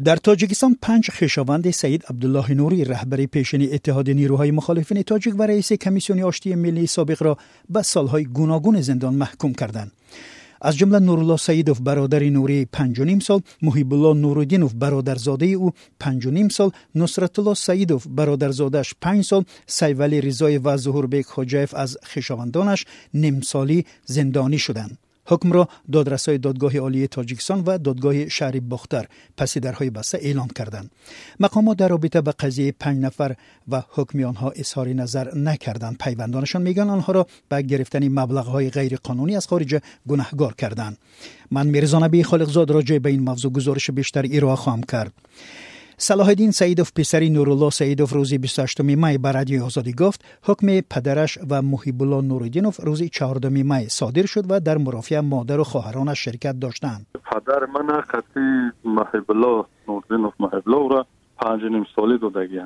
در تاجیکستان 5 خویشاوند سید عبدالله نوری رهبر پیشین اتحاد نیروهای مخالفین تاجیک و رئیس کمیسیون آشتی ملی سابق را به سالهای گوناگون زندان محکوم کردند. از جمله نورالله سیدوف برادر نوری 5.5 سال، محیب الله نورالدینوف برادرزاده او 5.5 سال، نصرت الله سیدوف برادرزادش 5 سال، سیولی رضای و ظهور بیگ خوجایف از خویشاوندانش نیم سالی زندانی شدند. حکم را دادرسای دادگاه عالی تاجیکستان و دادگاه شهر باختر پس درهای بسته اعلام کردند. مقامات در رابطه با قضیه 5 نفر و حکم آنها اظهار نظر نکردند. پیوندانشان میگن آنها را به گرفتن مبلغ‌های غیر قانونی از خارج گناهگار کردند. من میرزا نبی خالقزاد راجع به این موضوع گزارش بیشتر ارائه خواهم کرد. صلاح الدین سیدوف پسری نورالله سیدوف روز 28 می به رادیو آزادی گفت حکم پدرش و محیب الله نورالدینوف روز 14 می صادر شد و در مرافعه مادر و خواهرانش شرکت داشتند. پدر من خطی محیب الله نورالدینوف محیب الله را 5.5 سالی دادگی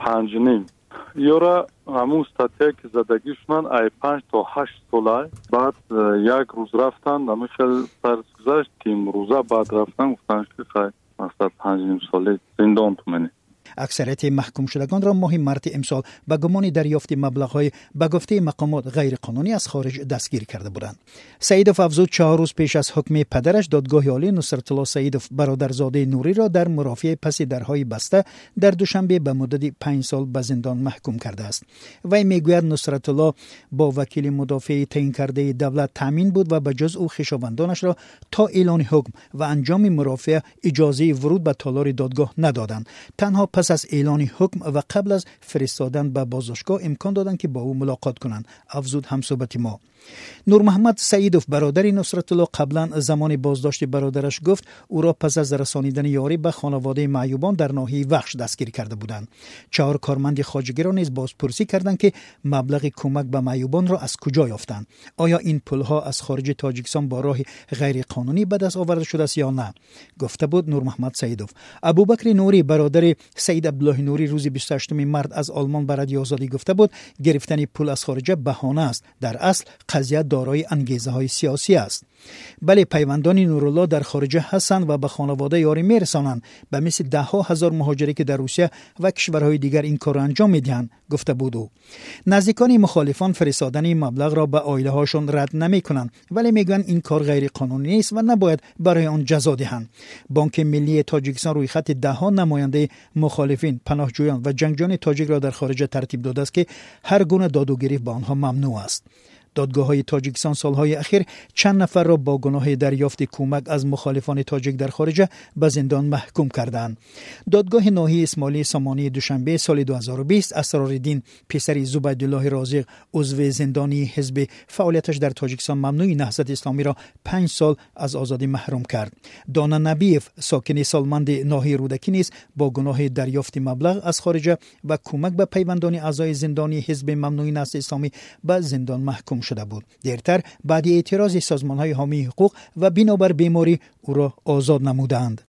5.5 یورا همون استاتیا که زدگیش من ای 5 تا 8 ساله بعد یک روز رفتن نمیخل سرس گذشت که روزه بعد رفتن گفتن که خیلی مقصد 5.5 ساله زندان تومنی. اکثریت محکوم شدگان را ماه مارت امسال به گمان دریافت مبلغ‌های به گفته مقامات غیر قانونی از خارج دستگیر کرده بودند. سیدوف افزود 4 روز پیش از حکم پدرش دادگاه عالی نصرت الله سیدوف برادرزاده نوری را در مرافعه پس درهای بسته در دوشنبه به مدت 5 سال به زندان محکوم کرده است. وی میگوید نصرت الله با وکیل مدافع تعیین کرده دولت تامین بود و به جز او خویشاوندانش را تا اعلان حکم و انجام مرافعه اجازه ورود به تالار دادگاه ندادند. تنها پس از اعلان حکم و قبل از فرستادن به بازداشتگاه امکان دادند که با او ملاقات کنند، افزود همصحبت ما. نور محمد سیدوف برادر نصرت الله قبلا زمان بازداشت برادرش گفت او را پس از رسانیدن یاری به خانواده معیوبان در ناحیه وخش دستگیر کرده بودند. 4 کارمند خواجگی را نیز بازپرسی کردند که مبلغ کمک به معیوبان را از کجا یافتند. آیا این پولها از خارج تاجیکستان با راه غیر قانونی به دست آورده شده است یا نه؟ گفته بود نور محمد سیدوف. ابوبکر نوری برادر سید عبدالله نوری روز 28 مارس از آلمان به رادیو آزادی گفته بود گرفتن پول از خارج بهانه است، در اصل قضیه دارای انگیزه‌های سیاسی است. بله، پیوندان نورالله در خارج هستند و به خانواده یاری میرسانند، به مثل 10,000 مهاجری که در روسیه و کشورهای دیگر این کار را انجام میدهند، گفته بود او. نزدیکان مخالفان فرستادن مبلغ را به عائله هاشون رد نمیکنند، ولی میگن این کار غیر قانونی است و نباید برای آن جزا دهند. بانک ملی تاجیکستان روی خط 10 نماینده مخالفین، پناهجویان و جنگجویان تاجیک را در خارج ترتیب داده است که هر گونه داد و گریخت به آنها ممنوع است. دادگاه‌های تاجیکستان سالهای اخیر چند نفر را با گناه دریافت کمک از مخالفان تاجیک در خارج به زندان محکوم کردند. دادگاه ناحیه اسماعیلی سامانی دوشنبه سال 2020 اسرارالدین پسر زبیدالله رازق عضو زندانی حزب فعالیتش در تاجیکستان ممنوع نهضت اسلامی را 5 سال از آزادی محروم کرد. دانا نبیف ساکن سالمند ناحیه رودکی نیز با گناه دریافت مبلغ از خارج و کمک به پیوندان اعضای زندانی حزب ممنوع نهضت اسلامی به زندان محکوم شده بود. دیرتر بعد اعتراض سازمان‌های حامی حقوق و بنابر بیماری او را آزاد نمودند.